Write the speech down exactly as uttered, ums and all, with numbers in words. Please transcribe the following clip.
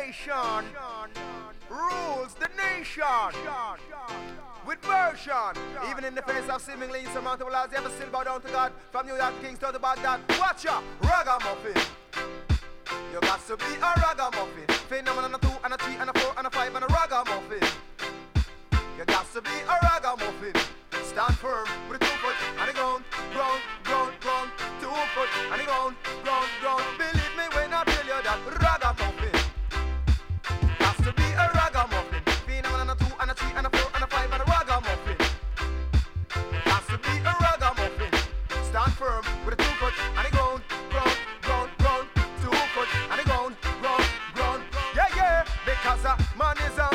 sensation rules the nation with version. Even in the face of seemingly insurmountable odds, ever still bow down to God. From New York Kings down to Baghdad. Watch ya, ragamuffin. You got to be a ragamuffin. Phenomenon a two and a three and a four and a five and a ragamuffin. You got to be a ragamuffin. Stand firm with a two foot and the ground, ground, ground, ground. Two foot and the ground, ground, ground. Believe me when I tell you that ragamuffin. Got to be a ragamuffin. Phenomenon a two and a three and a four and a five and a ragamuffin. Got to be a ragamuffin. Stand firm with a two foot and the ground, ground, ground, ground. Two foot and the ground, ground, ground. Yeah, yeah. Because a man is a